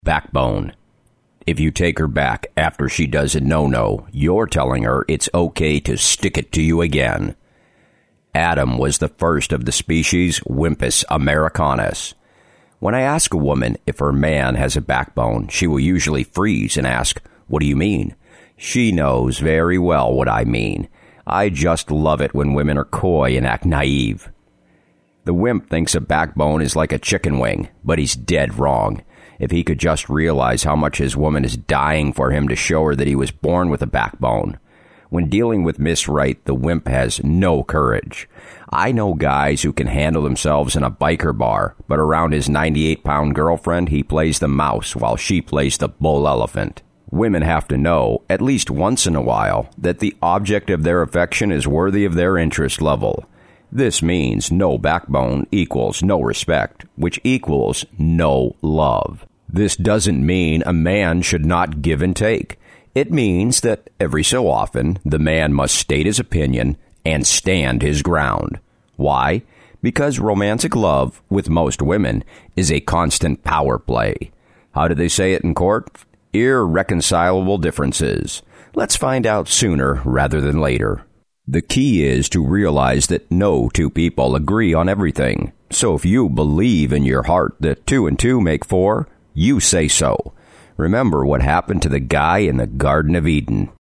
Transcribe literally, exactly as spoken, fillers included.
Backbone. If you take her back after she does a no-no, you're telling her it's okay to stick it to you again. Adam was the first of the species Wympus americanus. When I ask a woman if her man has a backbone, she will usually freeze and ask, "What do you mean?" She knows very well what I mean. I just love it when women are coy and act naive. The wimp thinks a backbone is like a chicken wing, but he's dead wrong. If he could just realize how much his woman is dying for him to show her that he was born with a backbone. When dealing with Miss Right, the wimp has no courage. I know guys who can handle themselves in a biker bar, but around his ninety-eight pound girlfriend, he plays the mouse while she plays the bull elephant. Women have to know, at least once in a while, that the object of their affection is worthy of their interest level. This means no backbone equals no respect, which equals no love. This doesn't mean a man should not give and take. It means that every so often, the man must state his opinion and stand his ground. Why? Because romantic love, with most women, is a constant power play. How do they say it in court? Irreconcilable differences. Let's find out sooner rather than later. The key is to realize that no two people agree on everything. So if you believe in your heart that two and two make four, you say so. Remember what happened to the guy in the Garden of Eden.